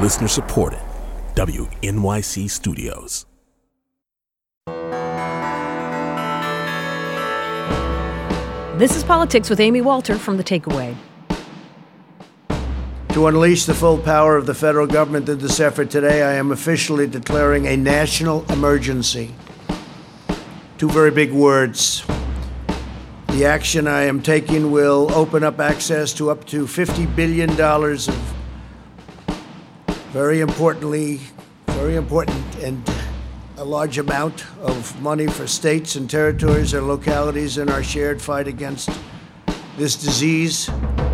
Listener supported. WNYC Studios. This is Politics with Amy Walter from The Takeaway. To unleash the full power of the federal government in this effort today, I am officially declaring a national emergency. Two very big words. The action I am taking will open up access to up to $50 billion of very important and a large amount of money for states and territories and localities in our shared fight against this disease.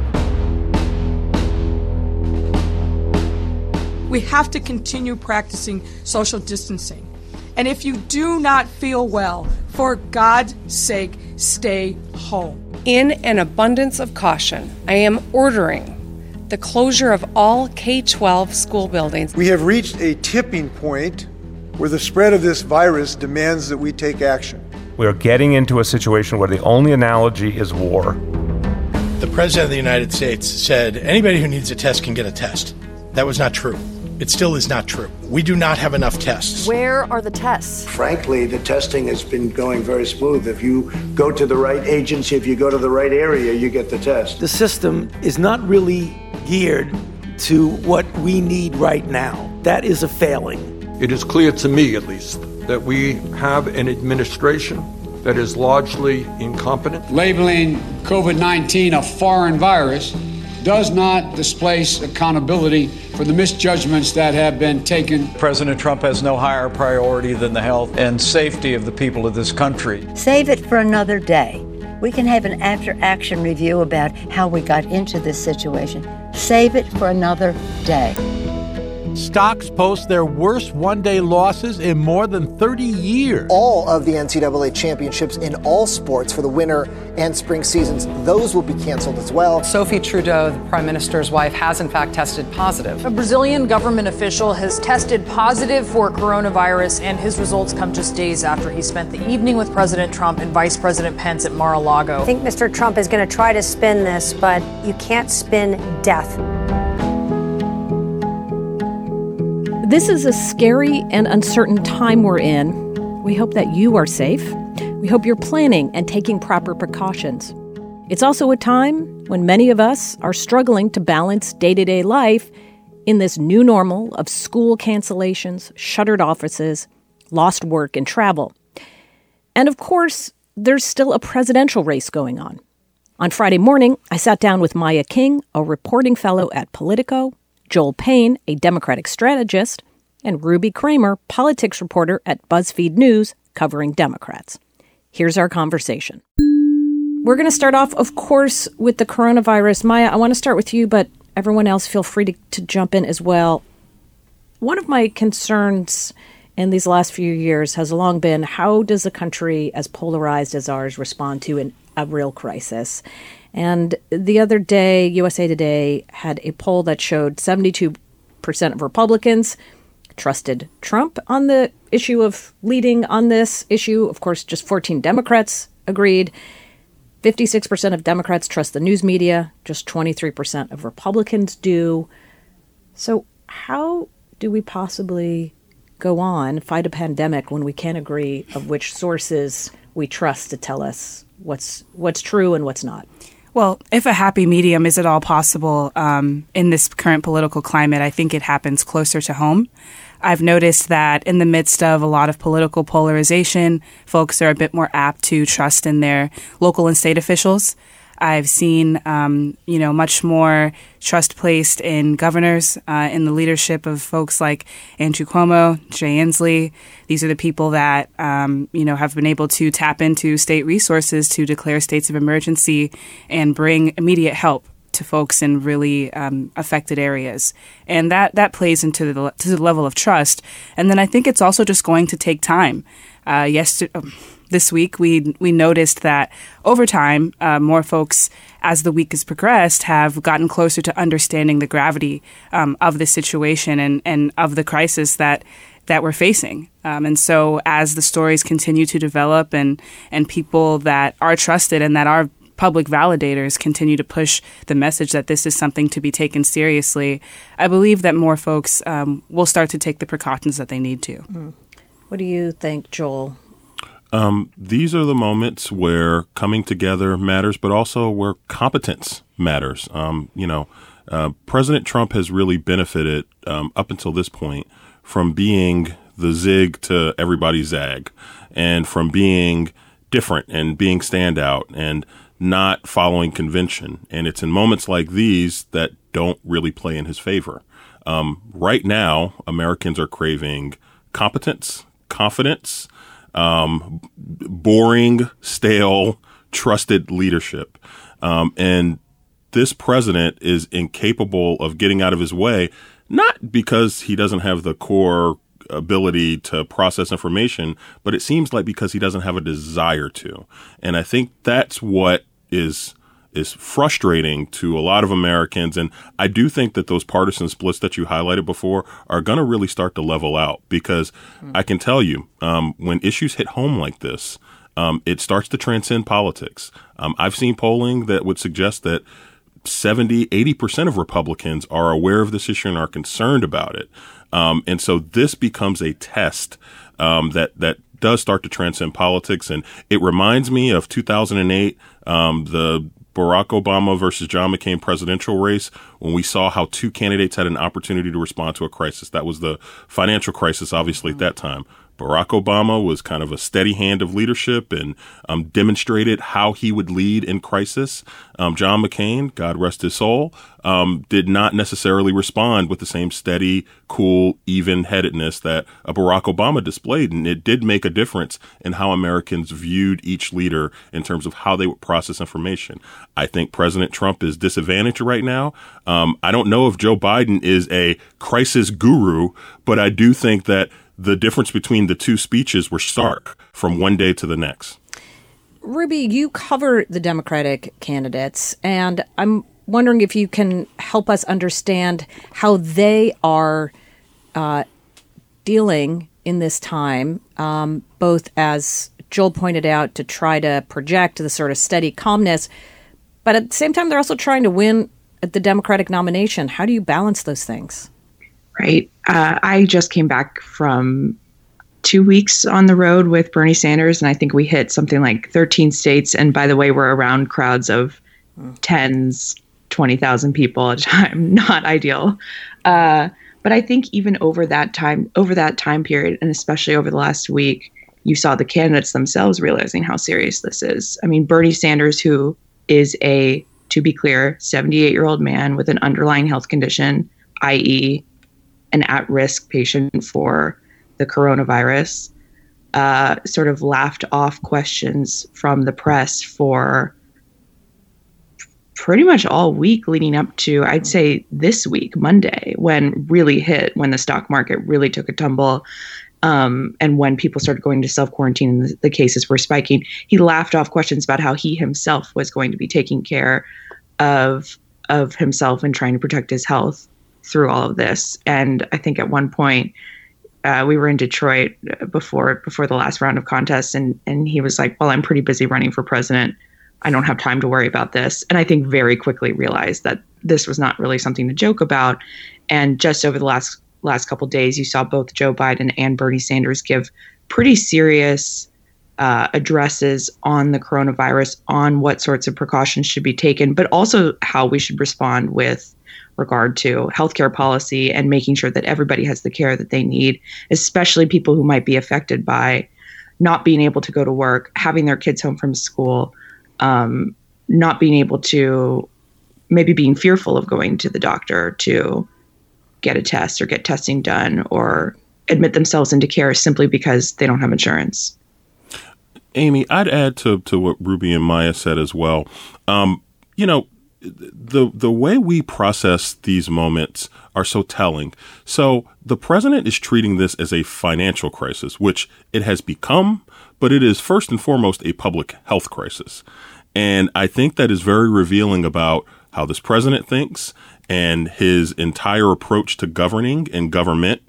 We have to continue practicing social distancing. And if you do not feel well, for God's sake, stay home. In an abundance of caution, I am ordering the closure of all K-12 school buildings. We have reached a tipping point where the spread of this virus demands that we take action. We are getting into a situation where the only analogy is war. The President of the United States said anybody who needs a test can get a test. That was not true. It still is not true. We do not have enough tests. Where are the tests? Frankly, the testing has been going very smooth. If you go to the right agency, if you go to the right area, you get the test. The system is not really geared to what we need right now. That is a failing. It is clear to me, at least, that we have an administration that is largely incompetent. Labeling COVID-19 a foreign virus does not displace accountability for the misjudgments that have been taken. President Trump has no higher priority than the health and safety of the people of this country. Save it for another day. We can have an after-action review about how we got into this situation. Save it for another day. Stocks post their worst one-day losses in more than 30 years. All of the NCAA championships in all sports for the winter and spring seasons, those will be canceled as well. Sophie Trudeau, the Prime Minister's wife, has in fact tested positive. A Brazilian government official has tested positive for coronavirus, and his results come just days after he spent the evening with President Trump and Vice President Pence at Mar-a-Lago. I think Mr. Trump is going to try to spin this, but you can't spin death. This is a scary and uncertain time we're in. We hope that you are safe. We hope you're planning and taking proper precautions. It's also a time when many of us are struggling to balance day-to-day life in this new normal of school cancellations, shuttered offices, lost work, and travel. And of course, there's still a presidential race going on. On Friday morning, I sat down with Maya King, a reporting fellow at Politico, Joel Payne, a Democratic strategist, and Ruby Kramer, politics reporter at BuzzFeed News, covering Democrats. Here's our conversation. We're going to start off, of course, with the coronavirus. Maya, I want to start with you, but everyone else feel free to jump in as well. One of my concerns in these last few years has long been, how does a country as polarized as ours respond to a real crisis? And the other day, USA Today had a poll that showed 72% of Republicans trusted Trump on the issue of leading on this issue. Of course, just 14 Democrats agreed. 56% of Democrats trust the news media. Just 23% of Republicans do. So how do we possibly go on, fight a pandemic, when we can't agree of which sources we trust to tell us what's true and what's not? Well, if a happy medium is at all possible in this current political climate, I think it happens closer to home. I've noticed that in the midst of a lot of political polarization, folks are a bit more apt to trust in their local and state officials. I've seen, much more trust placed in governors, in the leadership of folks like Andrew Cuomo, Jay Inslee. These are the people that, have been able to tap into state resources to declare states of emergency and bring immediate help to folks in really affected areas. And that plays into to the level of trust. And then I think it's also just going to take time. This week, we noticed that over time, more folks, as the week has progressed, have gotten closer to understanding the gravity of the situation and of the crisis that we're facing. And so as the stories continue to develop and people that are trusted and that are public validators continue to push the message that this is something to be taken seriously, I believe that more folks will start to take the precautions that they need to. What do you think, Joel? These are the moments where coming together matters, but also where competence matters. President Trump has really benefited up until this point from being the zig to everybody's zag, and from being different and being standout and not following convention. And it's in moments like these that don't really play in his favor. Right now, Americans are craving competence, confidence, boring, stale, trusted leadership. And this president is incapable of getting out of his way, not because he doesn't have the core ability to process information, but it seems like because he doesn't have a desire to. And I think that's what is frustrating to a lot of Americans. And I do think that those partisan splits that you highlighted before are going to really start to level out, because I can tell you, when issues hit home like this, it starts to transcend politics. I've seen polling that would suggest that 70-80% of Republicans are aware of this issue and are concerned about it. And so this becomes a test that does start to transcend politics. And it reminds me of 2008, the Barack Obama versus John McCain presidential race, when we saw how two candidates had an opportunity to respond to a crisis. That was the financial crisis, obviously, at that time. Barack Obama was kind of a steady hand of leadership and demonstrated how he would lead in crisis. John McCain, God rest his soul, did not necessarily respond with the same steady, cool, even-headedness that Barack Obama displayed. And it did make a difference in how Americans viewed each leader in terms of how they would process information. I think President Trump is disadvantaged right now. I don't know if Joe Biden is a crisis guru, but I do think that the difference between the two speeches were stark from one day to the next. Ruby, you cover the Democratic candidates, and I'm wondering if you can help us understand how they are dealing in this time, both, as Joel pointed out, to try to project the sort of steady calmness, but at the same time, they're also trying to win at the Democratic nomination. How do you balance those things? Right. I just came back from 2 weeks on the road with Bernie Sanders, and I think we hit something like 13 states. And by the way, we're around crowds of tens, 20,000 people at a time. Not ideal. But I think even over that time period, and especially over the last week, you saw the candidates themselves realizing how serious this is. I mean, Bernie Sanders, who is to be clear, 78-year-old man with an underlying health condition, i.e., an at-risk patient for the coronavirus, sort of laughed off questions from the press for pretty much all week leading up to, I'd say, this week, Monday, when the stock market really took a tumble, and when people started going to self-quarantine and the cases were spiking. He laughed off questions about how he himself was going to be taking care of himself and trying to protect his health through all of this. And I think at one point we were in Detroit before the last round of contests, and he was like, well, I'm pretty busy running for president. I don't have time to worry about this. And I think very quickly realized that this was not really something to joke about. And just over the last couple of days, you saw both Joe Biden and Bernie Sanders give pretty serious addresses on the coronavirus, on what sorts of precautions should be taken, but also how we should respond with regard to healthcare policy and making sure that everybody has the care that they need, especially people who might be affected by not being able to go to work, having their kids home from school, not being able to, maybe being fearful of going to the doctor to get a test or get testing done or admit themselves into care simply because they don't have insurance. Amy, I'd add to what Ruby and Maya said as well. The way we process these moments are so telling. So the president is treating this as a financial crisis, which it has become, but it is first and foremost a public health crisis. And I think that is very revealing about how this president thinks and his entire approach to governing and government,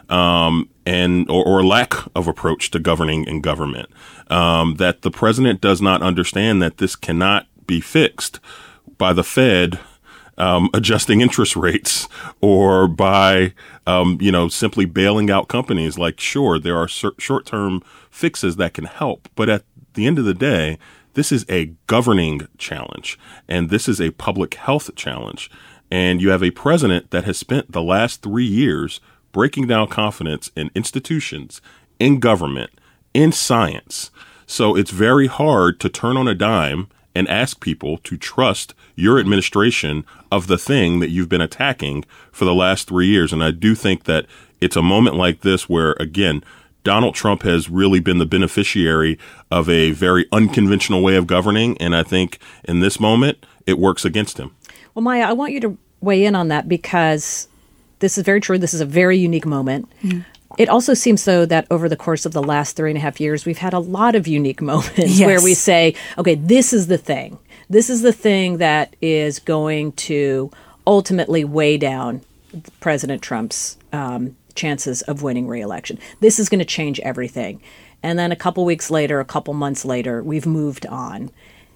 or lack of approach to governing and government. That the president does not understand that this cannot be fixed by the Fed adjusting interest rates or by, simply bailing out companies. Like, sure, there are short-term fixes that can help. But at the end of the day, this is a governing challenge, and this is a public health challenge. And you have a president that has spent the last 3 years breaking down confidence in institutions, in government, in science. So it's very hard to turn on a dime and ask people to trust your administration of the thing that you've been attacking for the last 3 years. And I do think that it's a moment like this where, again, Donald Trump has really been the beneficiary of a very unconventional way of governing. And I think in this moment, it works against him. Well, Maya, I want you to weigh in on that because this is very true. This is a very unique moment. Mm-hmm. It also seems, though, that over the course of the last 3.5 years, we've had a lot of unique moments where we say, okay, this is the thing. This is the thing that is going to ultimately weigh down President Trump's chances of winning re-election. This is going to change everything. And then a couple weeks later, a couple months later, we've moved on.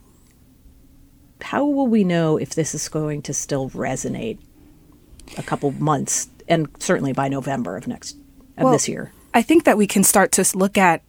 How will we know if this is going to still resonate a couple months and certainly by November of this year? I think that we can start to look at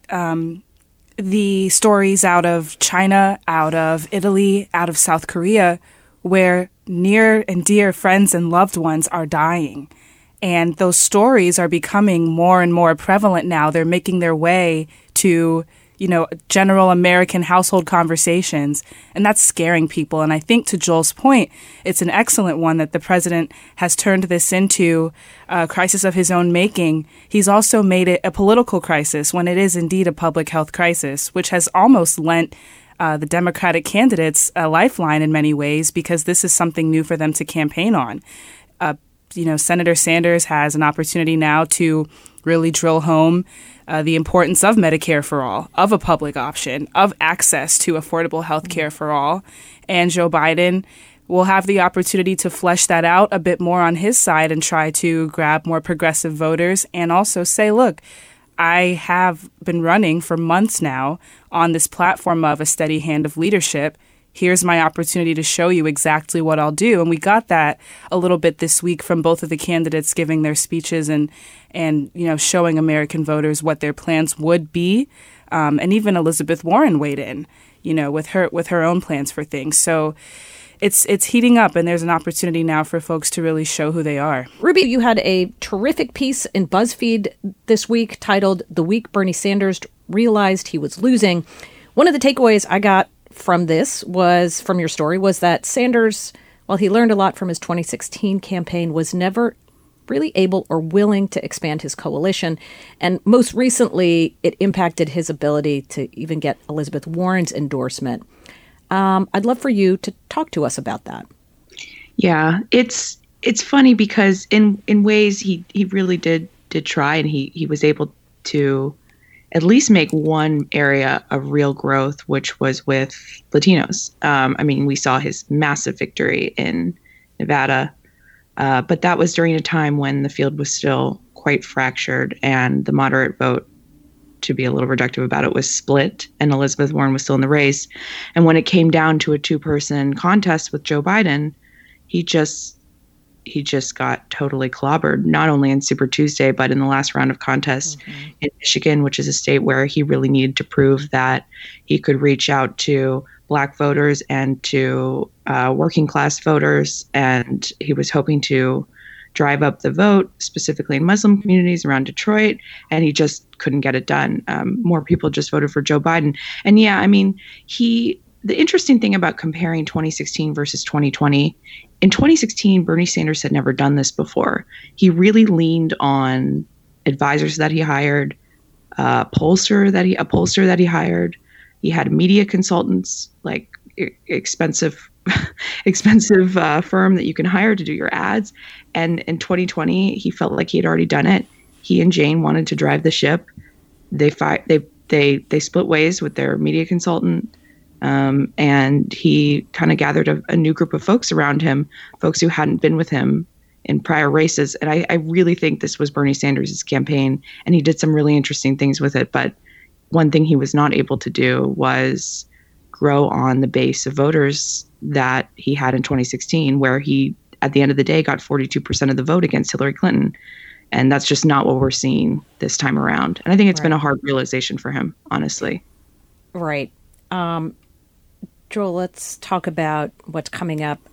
the stories out of China, out of Italy, out of South Korea, where near and dear friends and loved ones are dying. And those stories are becoming more and more prevalent now. They're making their way to, general American household conversations, and that's scaring people. And I think, to Joel's point, it's an excellent one that the president has turned this into a crisis of his own making. He's also made it a political crisis when it is indeed a public health crisis, which has almost lent the Democratic candidates a lifeline in many ways because this is something new for them to campaign on. Senator Sanders has an opportunity now to really drill home the importance of Medicare for all, of a public option, of access to affordable health care for all. And Joe Biden will have the opportunity to flesh that out a bit more on his side and try to grab more progressive voters and also say, look, I have been running for months now on this platform of a steady hand of leadership. Here's my opportunity to show you exactly what I'll do. And we got that a little bit this week from both of the candidates giving their speeches and showing American voters what their plans would be. And even Elizabeth Warren weighed in, with her own plans for things. So it's heating up, and there's an opportunity now for folks to really show who they are. Ruby, you had a terrific piece in BuzzFeed this week titled "The Week Bernie Sanders Realized He Was Losing." One of the takeaways I got from your story was that Sanders, while he learned a lot from his 2016 campaign, was never really able or willing to expand his coalition. And most recently, it impacted his ability to even get Elizabeth Warren's endorsement. I'd love for you to talk to us about that. Yeah, it's funny because in ways he really did try, and he was able to at least make one area of real growth, which was with Latinos. We saw his massive victory in Nevada, but that was during a time when the field was still quite fractured and the moderate vote, to be a little reductive about it, was split and Elizabeth Warren was still in the race. And when it came down to a two-person contest with Joe Biden, he just got totally clobbered, not only in Super Tuesday, but in the last round of contests in Michigan, which is a state where he really needed to prove that he could reach out to Black voters and to working class voters. And he was hoping to drive up the vote, specifically in Muslim communities around Detroit, and he just couldn't get it done. More people just voted for Joe Biden. And the interesting thing about comparing 2016 versus 2020, in 2016, Bernie Sanders had never done this before. He really leaned on advisors that he hired, a pollster that he hired. He had media consultants, like expensive firm that you can hire to do your ads. And in 2020, he felt like he had already done it. He and Jane wanted to drive the ship. They split ways with their media consultant. And he kind of gathered a new group of folks around him, folks who hadn't been with him in prior races. And I really think this was Bernie Sanders' campaign, and he did some really interesting things with it. But one thing he was not able to do was grow on the base of voters that he had in 2016, where he, at the end of the day, got 42% of the vote against Hillary Clinton. And that's just not what we're seeing this time around. And I think it's been a hard realization for him, honestly. Right. Joel, let's talk about what's coming up,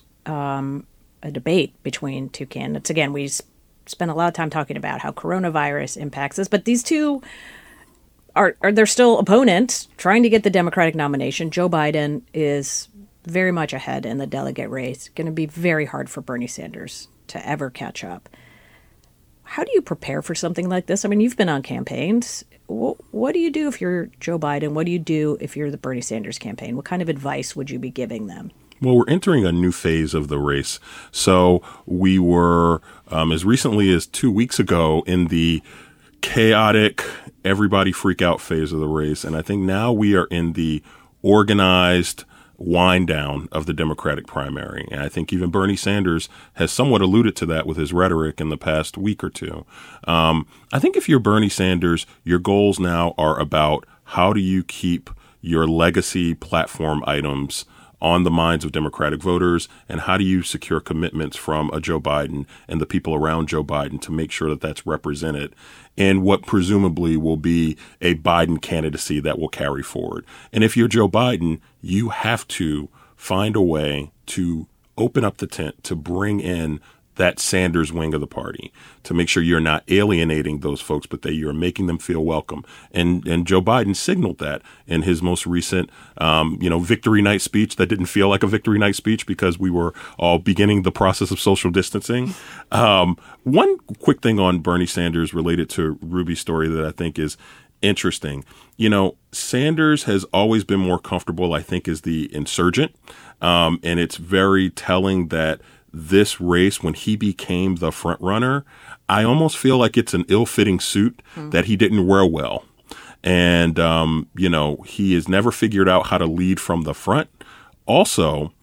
a debate between two candidates. Again, we spent a lot of time talking about how coronavirus impacts us, but these two are they're still opponents trying to get the Democratic nomination. Joe Biden is very much ahead in the delegate race. Going to be very hard for Bernie Sanders to ever catch up. How do you prepare for something like this? I mean, you've been on campaigns. What do you do if you're Joe Biden? What do you do if you're the Bernie Sanders campaign? What kind of advice would you be giving them? Well, we're entering a new phase of the race. So we were, as recently as 2 weeks ago, in the chaotic, everybody freak out phase of the race. And I think now we are in the organized wind down of the Democratic primary. And I think even Bernie Sanders has somewhat alluded to that with his rhetoric in the past week or two. I think if you're Bernie Sanders, your goals now are about how do you keep your legacy platform items on the minds of Democratic voters, and how do you secure commitments from a Joe Biden and the people around Joe Biden to make sure that that's represented in what presumably will be a Biden candidacy that will carry forward. And if you're Joe Biden, you have to find a way to open up the tent to bring in that Sanders wing of the party, to make sure you're not alienating those folks, but that you're making them feel welcome. And Joe Biden signaled that in his most recent, victory night speech that didn't feel like a victory night speech because we were all beginning the process of social distancing. One quick thing on Bernie Sanders related to Ruby's story that I think is interesting. Sanders has always been more comfortable, I think, as the insurgent. And it's very telling that this race, when he became the front runner, I almost feel like it's an ill-fitting suit that he didn't wear well. And, he has never figured out how to lead from the front. Also,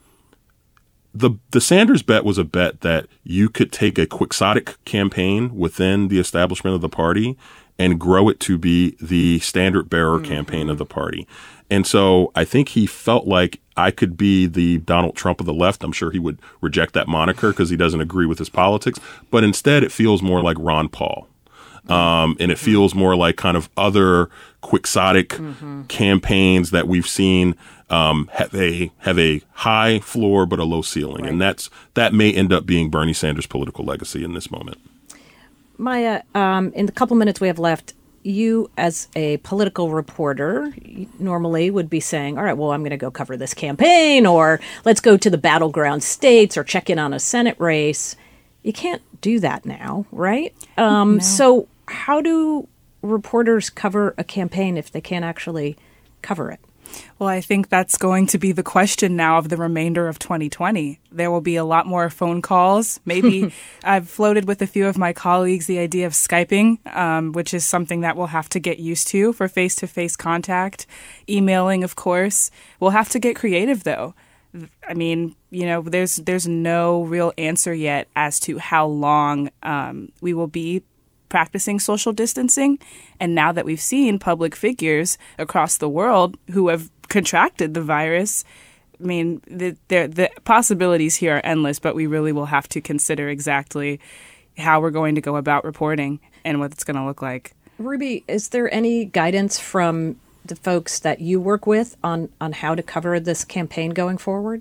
the Sanders bet was a bet that you could take a quixotic campaign within the establishment of the party and grow it to be the standard bearer campaign of the party. And so I think he felt like I could be the Donald Trump of the left. I'm sure he would reject that moniker because he doesn't agree with his politics. But instead, it feels more like Ron Paul. And it feels more like kind of other quixotic campaigns that we've seen have a high floor but a low ceiling. Right. And that may end up being Bernie Sanders' political legacy in this moment. Maya, in the couple minutes we have left, you as a political reporter normally would be saying, all right, well, I'm going to go cover this campaign, or let's go to the battleground states or check in on a Senate race. You can't do that now, right? No. So how do reporters cover a campaign if they can't actually cover it? Well, I think that's going to be the question now of the remainder of 2020. There will be a lot more phone calls. Maybe I've floated with a few of my colleagues the idea of Skyping, which is something that we'll have to get used to for face-to-face contact. Emailing, of course. We'll have to get creative, though. I mean, there's no real answer yet as to how long we will be practicing social distancing. And now that we've seen public figures across the world who have contracted the virus, I mean, the possibilities here are endless, but we really will have to consider exactly how we're going to go about reporting and what it's going to look like. Ruby, is there any guidance from the folks that you work with on how to cover this campaign going forward?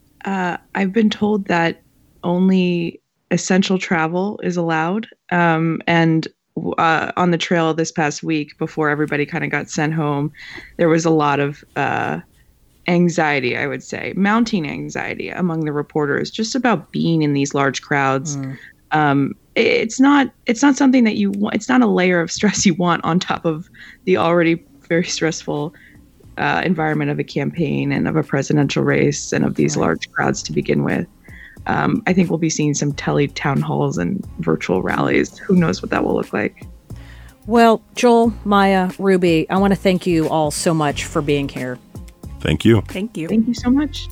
I've been told that only essential travel is allowed. And on the trail this past week, before everybody kind of got sent home, there was a lot of anxiety, I would say, mounting anxiety among the reporters, just about being in these large crowds. It's not something that you want. It's not a layer of stress you want on top of the already very stressful environment of a campaign and of a presidential race and of these large crowds to begin with. I think we'll be seeing some town halls and virtual rallies. Who knows what that will look like? Well, Joel, Maya, Ruby, I want to thank you all so much for being here. Thank you. Thank you. Thank you so much.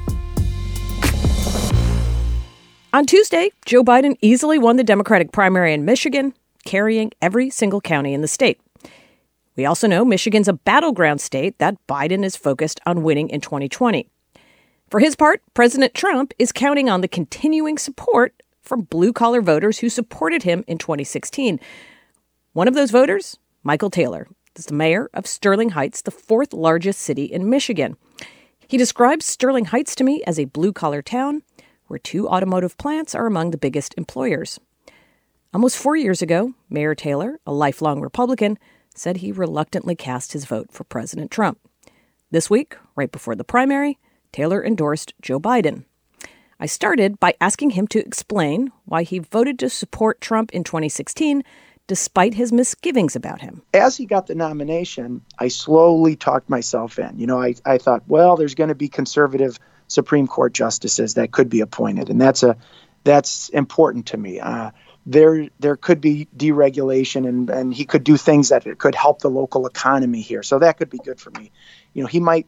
On Tuesday, Joe Biden easily won the Democratic primary in Michigan, carrying every single county in the state. We also know Michigan's a battleground state that Biden is focused on winning in 2020. For his part, President Trump is counting on the continuing support from blue-collar voters who supported him in 2016. One of those voters, Michael Taylor, is the mayor of Sterling Heights, the fourth largest city in Michigan. He describes Sterling Heights to me as a blue-collar town where 2 automotive plants are among the biggest employers. Almost 4 years ago, Mayor Taylor, a lifelong Republican, said he reluctantly cast his vote for President Trump. This week, right before the primary, Taylor endorsed Joe Biden. I started by asking him to explain why he voted to support Trump in 2016, despite his misgivings about him. As he got the nomination, I slowly talked myself in. I thought, well, there's going to be conservative Supreme Court justices that could be appointed, and that's important to me. There could be deregulation, and he could do things that could help the local economy here. So that could be good for me. He might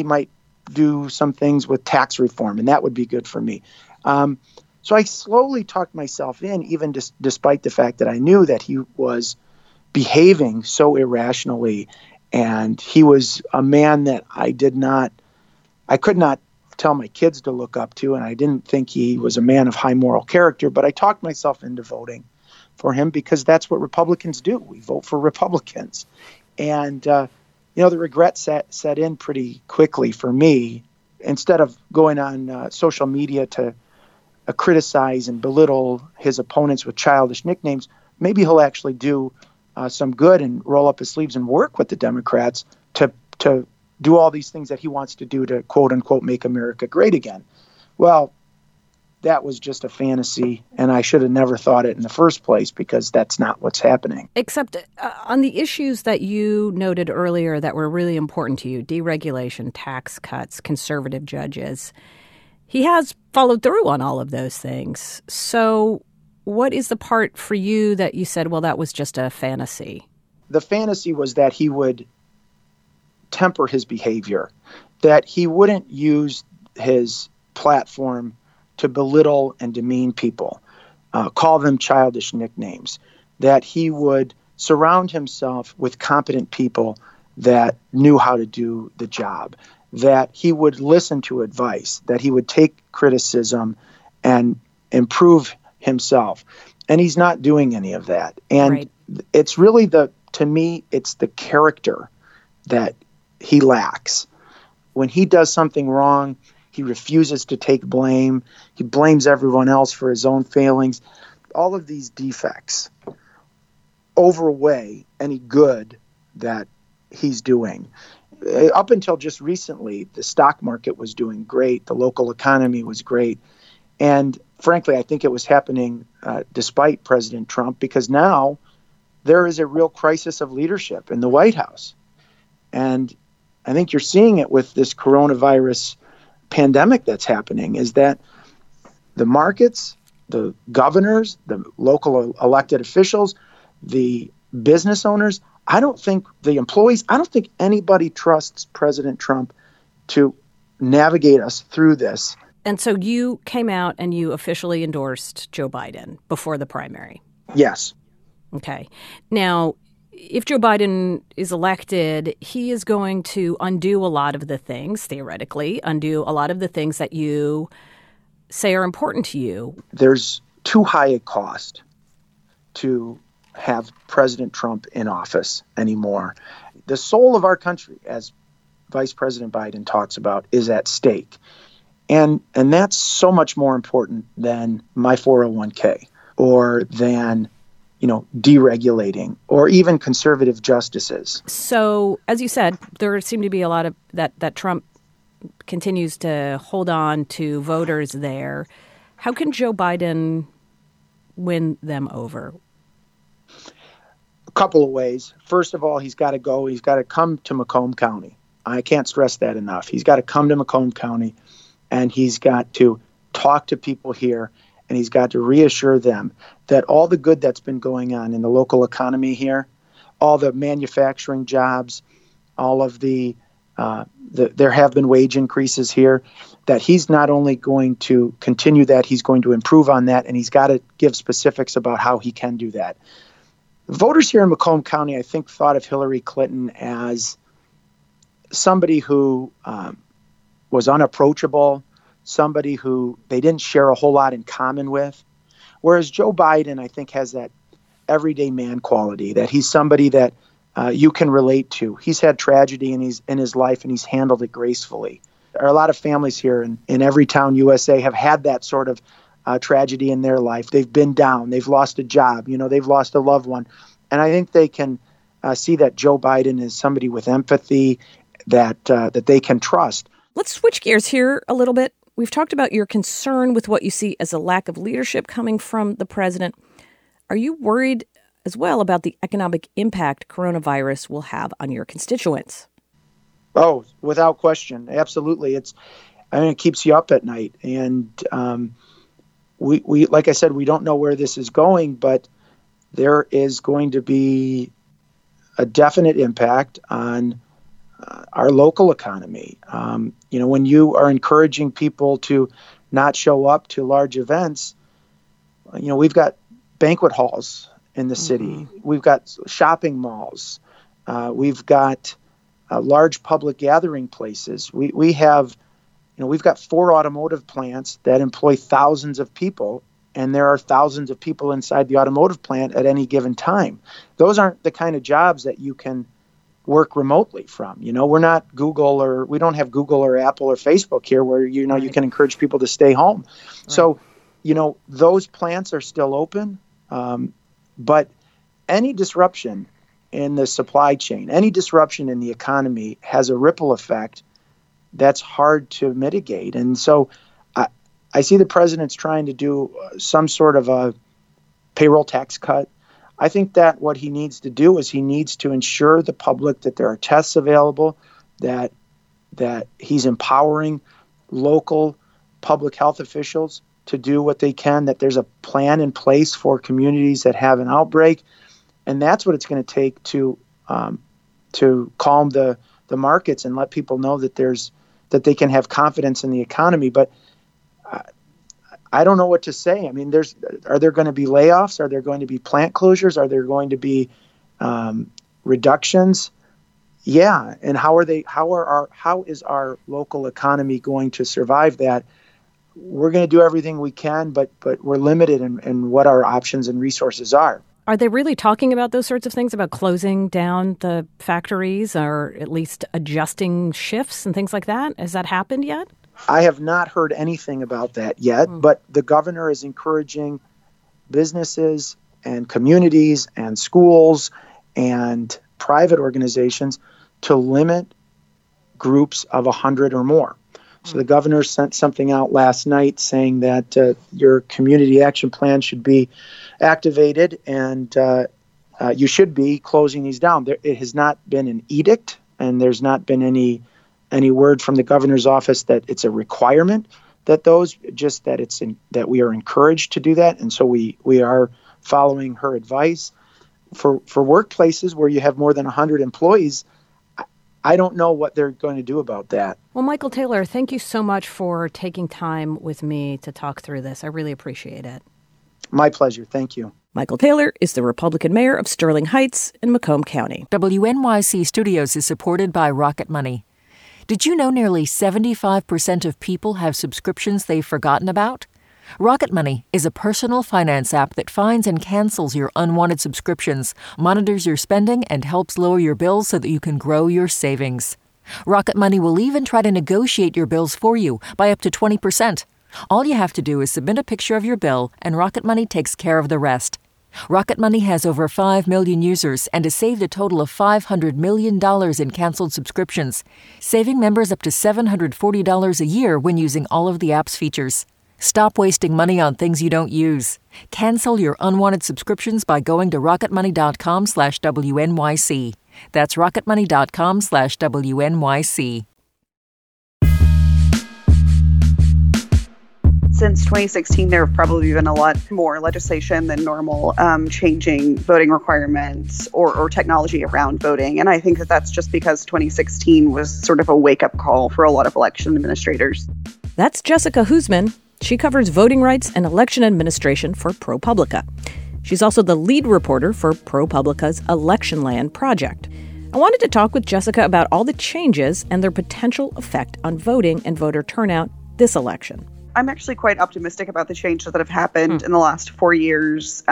do some things with tax reform, and that would be good for me. So I slowly talked myself in, even despite the fact that I knew that he was behaving so irrationally, and he was a man that I could not tell my kids to look up to, and I didn't think he was a man of high moral character, but I talked myself into voting for him because that's what Republicans do. We vote for Republicans. And, the regret set in pretty quickly for me. Instead of going on social media to criticize and belittle his opponents with childish nicknames, maybe he'll actually do some good and roll up his sleeves and work with the Democrats to do all these things that he wants to do to, quote unquote, make America great again. Well, that was just a fantasy, and I should have never thought it in the first place because that's not what's happening. Except on the issues that you noted earlier that were really important to you, deregulation, tax cuts, conservative judges, he has followed through on all of those things. So what is the part for you that you said, well, that was just a fantasy? The fantasy was that he would temper his behavior, that he wouldn't use his platform to belittle and demean people, call them childish nicknames, that he would surround himself with competent people that knew how to do the job, that he would listen to advice, that he would take criticism and improve himself. And he's not doing any of that. And right. It's really to me, it's the character that he lacks. When he does something wrong, he refuses to take blame. He blames everyone else for his own failings. All of these defects overweigh any good that he's doing. Up until just recently, the stock market was doing great. The local economy was great. And frankly, I think it was happening despite President Trump, because now there is a real crisis of leadership in the White House. And I think you're seeing it with this coronavirus pandemic that's happening, is that the markets, the governors, the local elected officials, the business owners, the employees, I don't think anybody trusts President Trump to navigate us through this. And so you came out and you officially endorsed Joe Biden before the primary? Yes. Okay. Now, if Joe Biden is elected, he is going to undo a lot of the things, theoretically, undo a lot of the things that you say are important to you. There's too high a cost to have President Trump in office anymore. The soul of our country, as Vice President Biden talks about, is at stake. And that's so much more important than my 401k or than, deregulating or even conservative justices. So, as you said, there seem to be a lot of that Trump continues to hold on to voters there. How can Joe Biden win them over? A couple of ways. First of all, he's got to go. He's got to come to Macomb County. I can't stress that enough. He's got to come to Macomb County, and he's got to talk to people here, and he's got to reassure them that all the good that's been going on in the local economy here, all the manufacturing jobs, all of there have been wage increases here, that he's not only going to continue that, he's going to improve on that, and he's got to give specifics about how he can do that. Voters here in Macomb County, I think, thought of Hillary Clinton as somebody who was unapproachable, somebody who they didn't share a whole lot in common with. Whereas Joe Biden, I think, has that everyday man quality, that he's somebody that you can relate to. He's had tragedy in his life, and he's handled it gracefully. There are a lot of families here in Everytown, USA, have had that sort of tragedy in their life. They've been down. They've lost a job. They've lost a loved one. And I think they can see that Joe Biden is somebody with empathy that they can trust. Let's switch gears here a little bit. We've talked about your concern with what you see as a lack of leadership coming from the president. Are you worried as well about the economic impact coronavirus will have on your constituents? Oh, without question. Absolutely. It keeps you up at night. And we like I said, we don't know where this is going, but there is going to be a definite impact on our local economy. When you are encouraging people to not show up to large events, we've got banquet halls in the city. We've got shopping malls. We've got large public gathering places. We've got 4 automotive plants that employ thousands of people, and there are thousands of people inside the automotive plant at any given time. Those aren't the kind of jobs that you can work remotely from. We're not Google, or we don't have Google or Apple or Facebook here where, you can encourage people to stay home. Right. So, those plants are still open. But any disruption in the supply chain, any disruption in the economy has a ripple effect that's hard to mitigate. And so I see the president's trying to do some sort of a payroll tax cut. I think that what he needs to do is he needs to ensure the public that there are tests available, that he's empowering local public health officials to do what they can, that there's a plan in place for communities that have an outbreak. And that's what it's going to take to calm the markets and let people know that they can have confidence in the economy. But I don't know what to say. I mean, are there going to be layoffs? Are there going to be plant closures? Are there going to be reductions? Yeah. And how is our local economy going to survive that? We're going to do everything we can, but we're limited in what our options and resources are. Are they really talking about those sorts of things, about closing down the factories or at least adjusting shifts and things like that? Has that happened yet? I have not heard anything about that yet, but the governor is encouraging businesses and communities and schools and private organizations to limit groups of 100 or more. So the governor sent something out last night saying that your community action plan should be activated and you should be closing these down. It has not been an edict, and there's not been any word from the governor's office that it's a requirement that that we are encouraged to do that. And so we are following her advice. For workplaces where you have more than 100 employees, I don't know what they're going to do about that. Well, Michael Taylor, thank you so much for taking time with me to talk through this. I really appreciate it. My pleasure. Thank you. Michael Taylor is the Republican mayor of Sterling Heights in Macomb County. WNYC Studios is supported by Rocket Money. Did you know nearly 75% of people have subscriptions they've forgotten about? Rocket Money is a personal finance app that finds and cancels your unwanted subscriptions, monitors your spending, and helps lower your bills so that you can grow your savings. Rocket Money will even try to negotiate your bills for you by up to 20%. All you have to do is submit a picture of your bill, and Rocket Money takes care of the rest. Rocket Money has over 5 million users and has saved a total of $500 million in canceled subscriptions, saving members up to $740 a year when using all of the app's features. Stop wasting money on things you don't use. Cancel your unwanted subscriptions by going to rocketmoney.com/WNYC. That's rocketmoney.com/WNYC. Since 2016, there have probably been a lot more legislation than normal changing voting requirements or technology around voting. And I think that's just because 2016 was sort of a wake-up call for a lot of election administrators. That's Jessica Husman. She covers voting rights and election administration for ProPublica. She's also the lead reporter for ProPublica's Electionland project. I wanted to talk with Jessica about all the changes and their potential effect on voting and voter turnout this election. I'm actually quite optimistic about the changes that have happened in the last 4 years.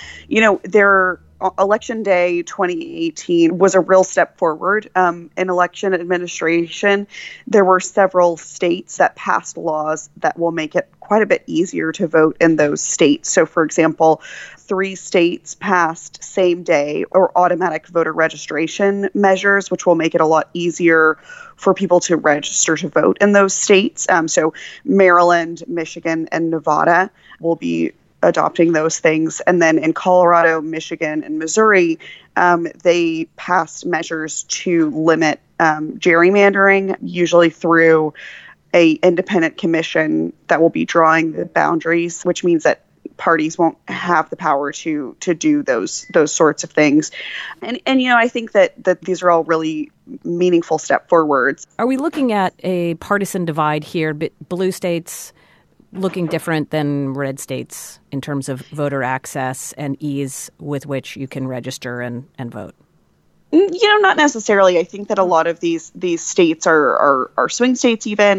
Election Day 2018 was a real step forward in election administration. There were several states that passed laws that will make it quite a bit easier to vote in those states. So, for example, 3 states passed same-day or automatic voter registration measures, which will make it a lot easier for people to register to vote in those states. So Maryland, Michigan, and Nevada will be adopting those things. And then in Colorado, Michigan, and Missouri, they passed measures to limit gerrymandering, usually through a independent commission that will be drawing the boundaries, which means that parties won't have the power to do those sorts of things. And I think that these are all really meaningful step forwards. Are we looking at a partisan divide here? Blue states looking different than red states in terms of voter access and ease with which you can register and vote? Not necessarily. I think that a lot of these states are swing states, even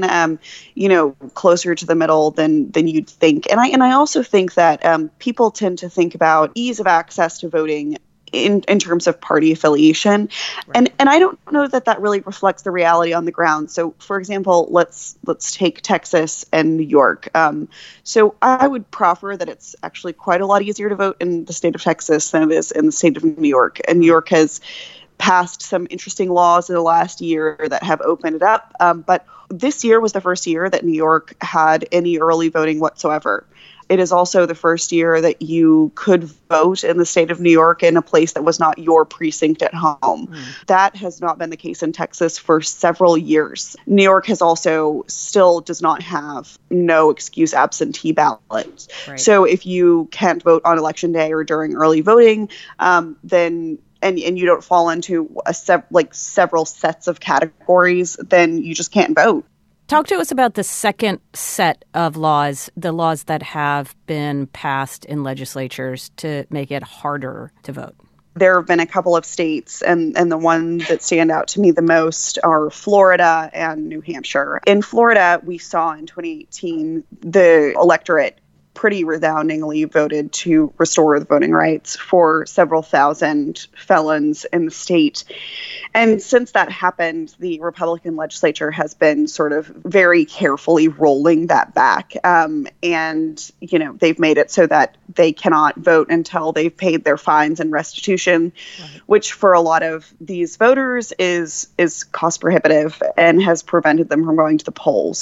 closer to the middle than you'd think. And I also think that people tend to think about ease of access to voting in terms of party affiliation. Right. And I don't know that really reflects the reality on the ground. So, for example, let's take Texas and New York. So I would proffer that it's actually quite a lot easier to vote in the state of Texas than it is in the state of New York. And New York has passed some interesting laws in the last year that have opened it up. But this year was the first year that New York had any early voting whatsoever. It is also the first year that you could vote in the state of New York in a place that was not your precinct at home. That has not been the case in Texas for several years. New York has also still does not have no excuse absentee ballots. Right. So if you can't vote on Election Day or during early voting, then and you don't fall into several sets of categories, then you just can't vote. Talk to us about the second set of laws, the laws that have been passed in legislatures to make it harder to vote. There have been a couple of states, and the ones that stand out to me the most are Florida and New Hampshire. In Florida, we saw in 2018 the electorate pretty resoundingly voted to restore the voting rights for several thousand felons in the state. And since that happened, the Republican legislature has been sort of very carefully rolling that back. And, they've made it so that they cannot vote until they've paid their fines and restitution, which for a lot of these voters is cost prohibitive and has prevented them from going to the polls.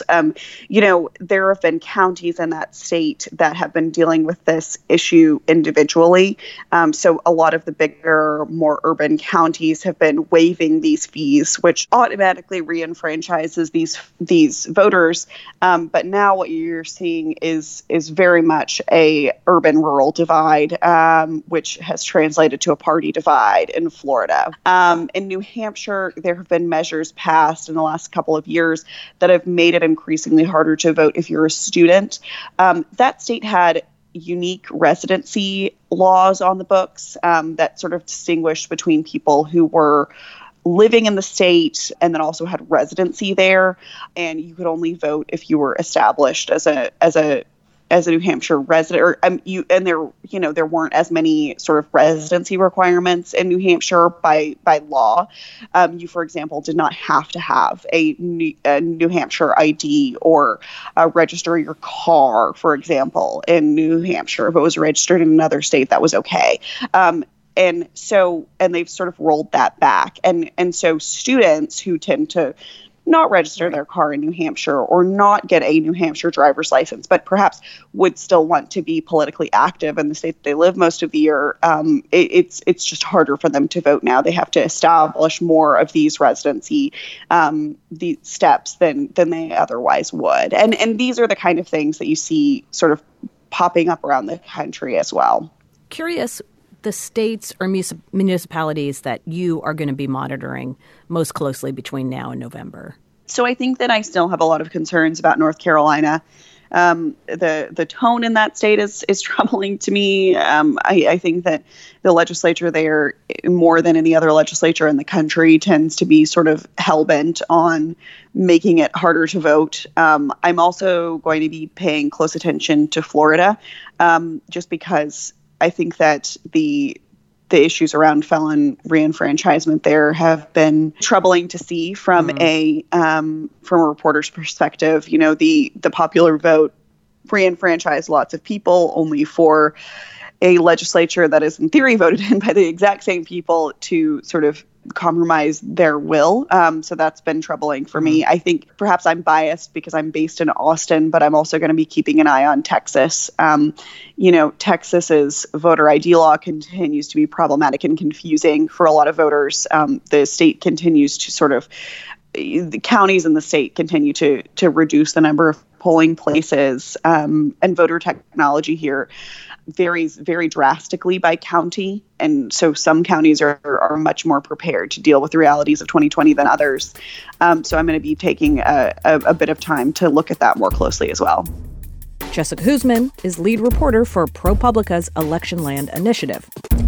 There have been counties in that state that have been dealing with this issue individually. So a lot of the bigger, more urban counties have been waiving these fees, which automatically reenfranchises these voters. But now what you're seeing is very much a urban-rural divide, which has translated to a party divide in Florida. In New Hampshire, there have been measures passed in the last couple of years that have made it increasingly harder to vote if you're a student. That state had unique residency laws on the books that sort of distinguished between people who were living in the state and then also had residency there, and you could only vote if you were established as a New Hampshire resident, there weren't as many sort of residency requirements in New Hampshire by law. You, for example, did not have to have a New Hampshire ID or register your car, for example, in New Hampshire. If it was registered in another state, that was okay. And they've sort of rolled that back. And so students who tend to not register their car in New Hampshire or not get a New Hampshire driver's license, but perhaps would still want to be politically active in the state that they live most of the year, it's just harder for them to vote now. They have to establish more of these residency the steps than they otherwise would. And these are the kind of things that you see sort of popping up around the country as well. Curious, the states or municipalities that you are going to be monitoring most closely between now and November? So I think that I still have a lot of concerns about North Carolina. The tone in that state is troubling to me. I think that the legislature there, more than any other legislature in the country, tends to be sort of hell-bent on making it harder to vote. I'm also going to be paying close attention to Florida, just because I think that the issues around felon reenfranchisement there have been troubling to see from a reporter's perspective. You know, the popular vote reenfranchised lots of people, only for a legislature that is in theory voted in by the exact same people to sort of compromise their will. So that's been troubling for me. I think perhaps I'm biased because I'm based in Austin, but I'm also going to be keeping an eye on Texas. Texas's voter ID law continues to be problematic and confusing for a lot of voters. The state continues to the counties in the state continue to reduce the number of polling places, and voter technology here varies very drastically by county. And so some counties are much more prepared to deal with the realities of 2020 than others. So I'm going to be taking a bit of time to look at that more closely as well. Jessica Huseman is lead reporter for ProPublica's Election Land Initiative.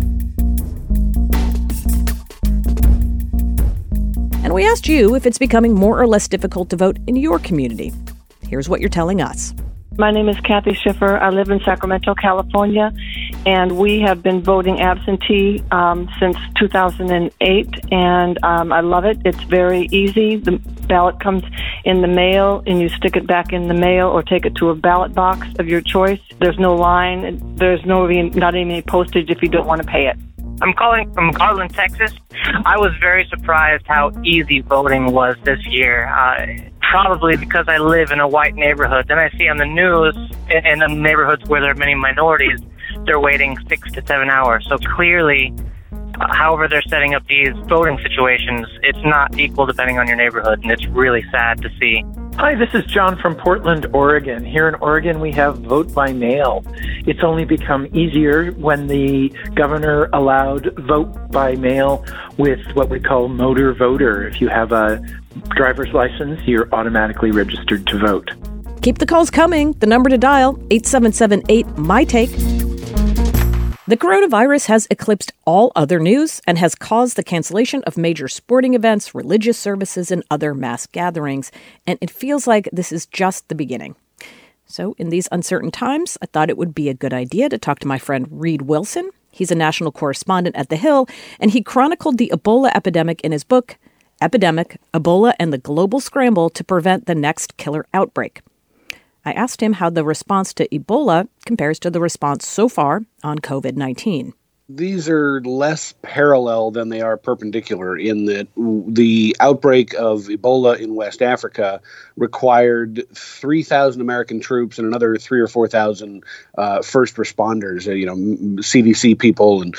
And we asked you if it's becoming more or less difficult to vote in your community. Here's what you're telling us. My name is Kathy Schiffer. I live in Sacramento, California, and we have been voting absentee since 2008, and I love it. It's very easy. The ballot comes in the mail, and you stick it back in the mail or take it to a ballot box of your choice. There's no line. There's not even any postage if you don't want to pay it. I'm calling from Garland, Texas. I was very surprised how easy voting was this year. Probably because I live in a white neighborhood. Then I see on the news in the neighborhoods where there are many minorities, they're waiting 6 to 7 hours. So clearly, however they're setting up these voting situations, it's not equal depending on your neighborhood, and it's really sad to see. Hi, this is John from Portland, Oregon. Here in Oregon, we have vote by mail. It's only become easier when the governor allowed vote by mail with what we call motor voter. If you have a driver's license, you're automatically registered to vote. Keep the calls coming. The number to dial, 877-8-MY-TAKE. The coronavirus has eclipsed all other news and has caused the cancellation of major sporting events, religious services, and other mass gatherings. And it feels like this is just the beginning. So in these uncertain times, I thought it would be a good idea to talk to my friend Reed Wilson. He's a national correspondent at The Hill, and he chronicled the Ebola epidemic in his book, Epidemic, Ebola and the Global Scramble to Prevent the Next Killer Outbreak. I asked him how the response to Ebola compares to the response so far on COVID-19. These are less parallel than they are perpendicular in that the outbreak of Ebola in West Africa required 3,000 American troops and another 3,000 or 4,000 first responders, CDC people and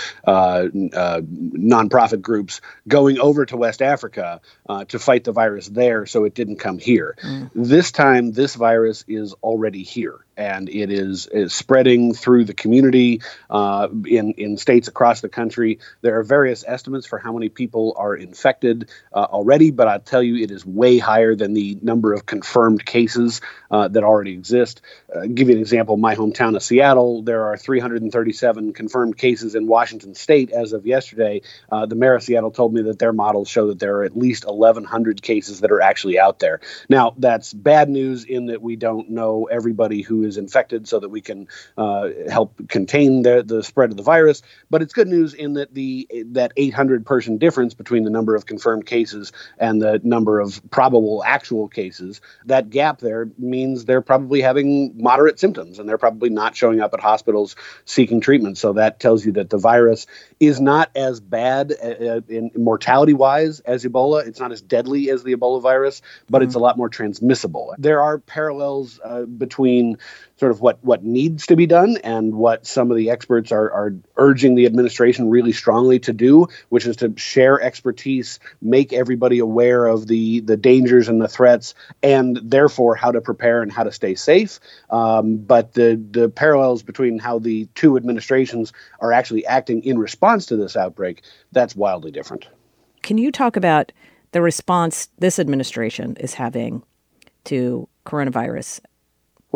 nonprofit groups going over to West Africa to fight the virus there so it didn't come here. This time, this virus is already here. And it is spreading through the community in states across the country. There are various estimates for how many people are infected already, but I'll tell you it is way higher than the number of confirmed cases that already exist. Give you an example, my hometown of Seattle, there are 337 confirmed cases in Washington state as of yesterday. The mayor of Seattle told me that their models show that there are at least 1,100 cases that are actually out there. Now, that's bad news in that we don't know everybody who is infected so that we can help contain the spread of the virus. But it's good news in that that 800-person difference between the number of confirmed cases and the number of probable actual cases, that gap there means they're probably having moderate symptoms and they're probably not showing up at hospitals seeking treatment. So that tells you that the virus is not as bad in mortality-wise as Ebola. It's not as deadly as the Ebola virus, but it's a lot more transmissible. There are parallels between sort of what needs to be done and what some of the experts are urging the administration really strongly to do, which is to share expertise, make everybody aware of the dangers and the threats, and therefore how to prepare and how to stay safe. But the parallels between how the two administrations are actually acting in response to this outbreak, that's wildly different. Can you talk about the response this administration is having to coronavirus?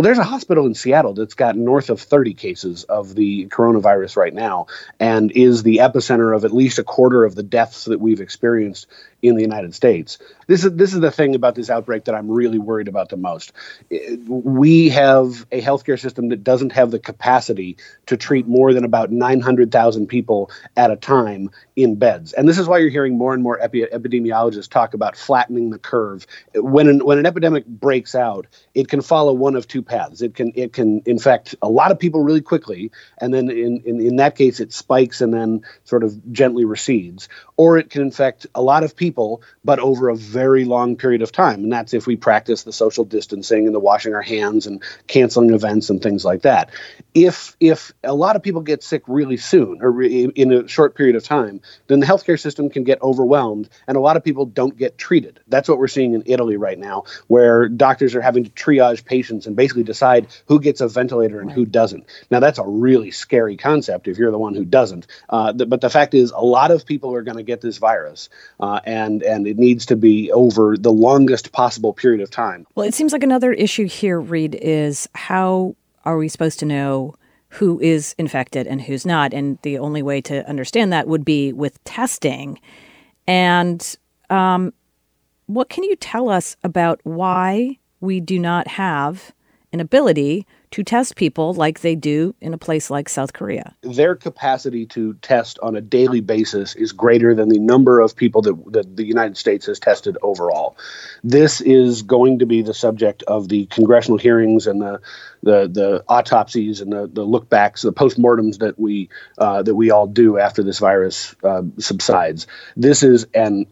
Well, there's a hospital in Seattle that's got north of 30 cases of the coronavirus right now and is the epicenter of at least a quarter of the deaths that we've experienced in the United States. This is the thing about this outbreak that I'm really worried about the most. We have a healthcare system that doesn't have the capacity to treat more than about 900,000 people at a time in beds. And this is why you're hearing more and more epidemiologists talk about flattening the curve. When an epidemic breaks out, it can follow one of two paths. It can infect a lot of people really quickly, and then in that case it spikes and then sort of gently recedes. Or it can infect a lot of people, but over a very long period of time. And that's if we practice the social distancing and the washing our hands and canceling events and things like that. If a lot of people get sick really soon or in a short period of time, then the healthcare system can get overwhelmed and a lot of people don't get treated. That's what we're seeing in Italy right now, where doctors are having to triage patients and basically decide who gets a ventilator and who doesn't. Now, that's a really scary concept if you're the one who doesn't. But the fact is, a lot of people are going to get this virus, and it needs to be over the longest possible period of time. Well, it seems like another issue here, Reed, is how are we supposed to know who is infected and who's not? And the only way to understand that would be with testing. And what can you tell us about why we do not have an ability to test people like they do in a place like South Korea? Their capacity to test on a daily basis is greater than the number of people that the United States has tested overall. This is going to be the subject of the congressional hearings and the autopsies and the look-backs, the postmortems that we all do after this virus subsides. This is an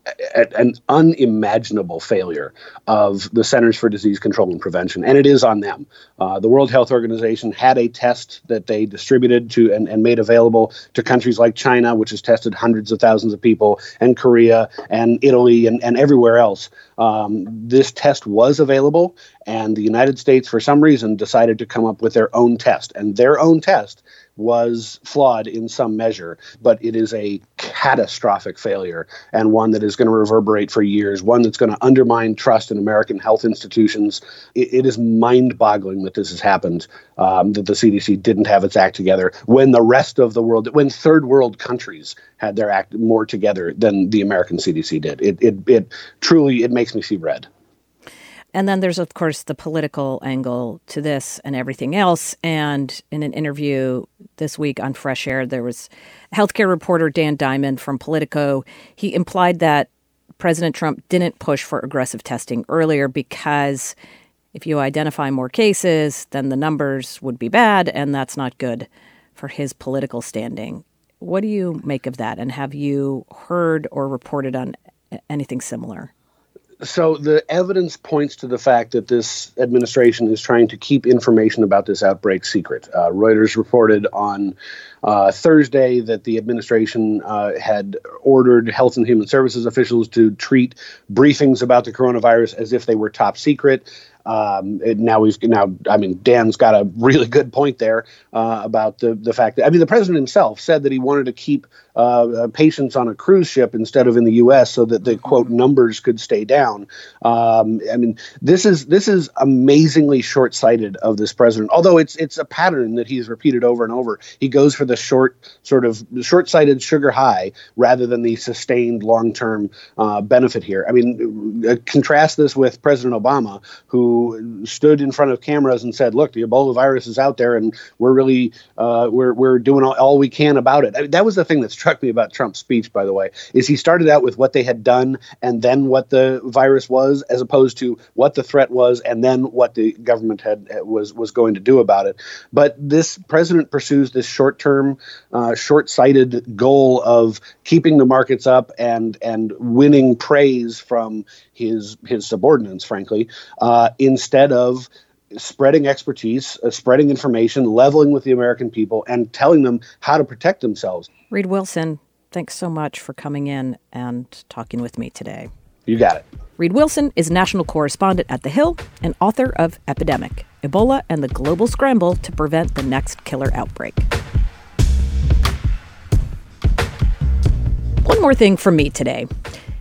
unimaginable failure of the Centers for Disease Control and Prevention, and it is on them. The World Health Organization had a test that they distributed to and made available to countries like China, which has tested hundreds of thousands of people, and Korea and Italy and everywhere else. This test was available, and the United States, for some reason, decided to come up with their own test, and their own test was flawed in some measure, but it is a catastrophic failure and one that is going to reverberate for years, one that's going to undermine trust in American health institutions. It is mind-boggling that this has happened, that the CDC didn't have its act together when the rest of the world, when third world countries had their act more together than the American CDC did. It truly makes me see red. And then there's, of course, the political angle to this and everything else. And in an interview this week on Fresh Air, there was healthcare reporter Dan Diamond from Politico. He implied that President Trump didn't push for aggressive testing earlier because if you identify more cases, then the numbers would be bad, and that's not good for his political standing. What do you make of that? And have you heard or reported on anything similar? So the evidence points to the fact that this administration is trying to keep information about this outbreak secret. Reuters reported on Thursday that the administration had ordered Health and Human Services officials to treat briefings about the coronavirus as if they were top secret. Dan's got a really good point there about the fact that, the president himself said that he wanted to keep patients on a cruise ship instead of in the U.S. so that the quote numbers could stay down. This is amazingly short-sighted of this president, although it's a pattern that he's repeated over and over. He goes for the short-sighted sugar high rather than the sustained long-term benefit here. Contrast this with President Obama, who stood in front of cameras and said, look, the Ebola virus is out there and we're really we're doing all we can about it. That was the thing that struck me about Trump's speech, by the way, is he started out with what they had done and then what the virus was, as opposed to what the threat was and then what the government was going to do about it. But this president pursues this short-term, short-sighted goal of keeping the markets up and winning praise from his subordinates, frankly, instead of spreading expertise, spreading information, leveling with the American people, and telling them how to protect themselves. Reed Wilson, thanks so much for coming in and talking with me today. You got it. Reed Wilson is national correspondent at The Hill and author of Epidemic: Ebola and the Global Scramble to Prevent the Next Killer Outbreak. One more thing from me today.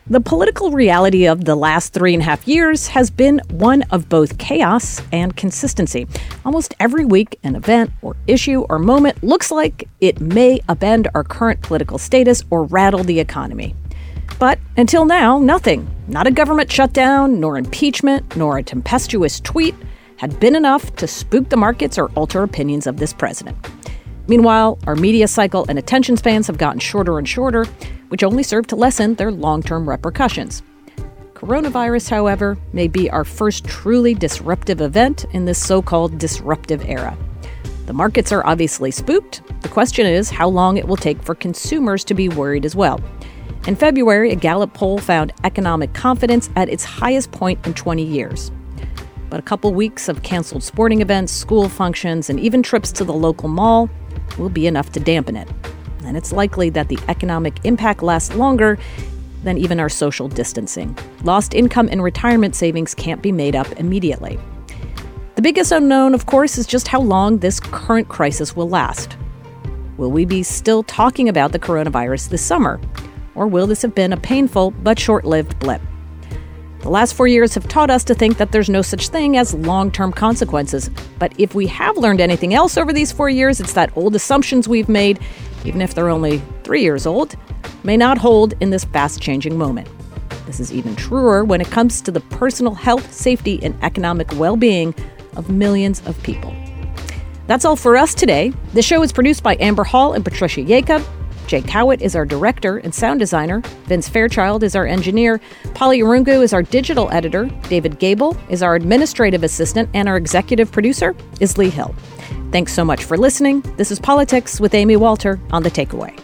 The political reality of the last 3.5 years has been one of both chaos and consistency. Almost every week, an event or issue or moment looks like it may upend our current political status or rattle the economy. But until now, nothing, not a government shutdown, nor impeachment, nor a tempestuous tweet, had been enough to spook the markets or alter opinions of this president. Meanwhile, our media cycle and attention spans have gotten shorter and shorter, which only serve to lessen their long-term repercussions. Coronavirus, however, may be our first truly disruptive event in this so-called disruptive era. The markets are obviously spooked. The question is how long it will take for consumers to be worried as well. In February, a Gallup poll found economic confidence at its highest point in 20 years. But a couple weeks of canceled sporting events, school functions, and even trips to the local mall will be enough to dampen it. And it's likely that the economic impact lasts longer than even our social distancing. Lost income and retirement savings can't be made up immediately. The biggest unknown, of course, is just how long this current crisis will last. Will we be still talking about the coronavirus this summer? Or will this have been a painful but short-lived blip? The last 4 years have taught us to think that there's no such thing as long-term consequences. But if we have learned anything else over these 4 years, it's that old assumptions we've made, even if they're only 3 years old, may not hold in this fast-changing moment. This is even truer when it comes to the personal health, safety, and economic well-being of millions of people. That's all for us today. The show is produced by Amber Hall and Patricia Jacob. Jake Howitt is our director and sound designer. Vince Fairchild is our engineer. Polly Arungu is our digital editor. David Gable is our administrative assistant. And our executive producer is Lee Hill. Thanks so much for listening. This is Politics with Amy Walter on The Takeaway.